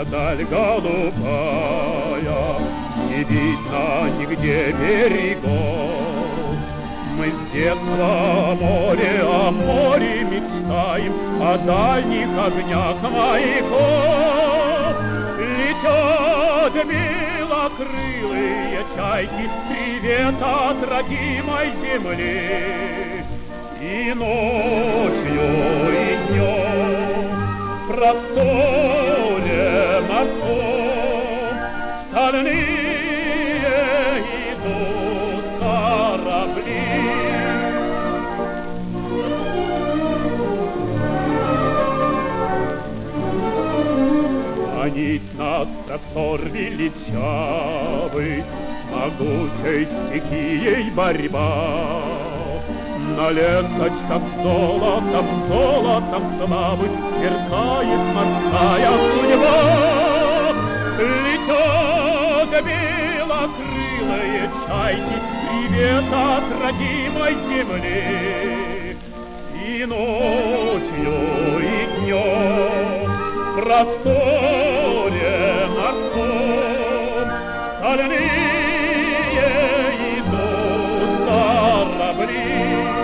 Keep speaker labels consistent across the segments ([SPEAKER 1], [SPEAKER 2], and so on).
[SPEAKER 1] даль голубая, не видно нигде берегов. Мы с детства о море мечтаем, о дальних огнях моряков. Летят белокрылые чайки, привет от родимой земли. И ночью, и днем в просторе морском стальные идут корабли. Манит нас простор величавый, могучей стихией борьба. На ленточках золотом славы сверкает морская судьба. Летят белокрылые чайки, привет от родимой земли. И ночью, и днем в просторе морском стальные идут корабли.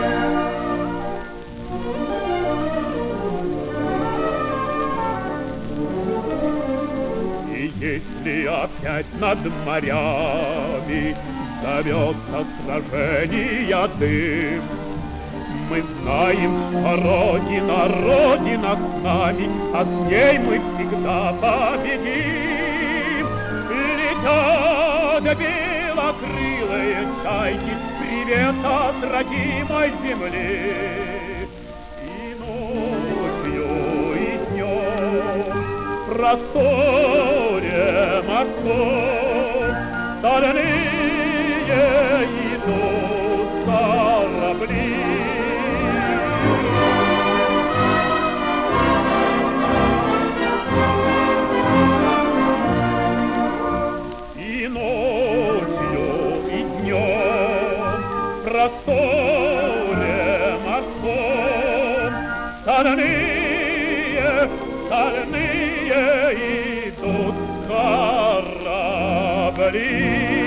[SPEAKER 1] И если опять над морями зовется сражения дым, мы знаем, что Родина с нами, а с ней мы всегда победим. Летят белокрылые чайки, привет от родимой земли. И ночью, и днем в просторе морском стальные идут корабли. В просторе морском стальные идут корабли.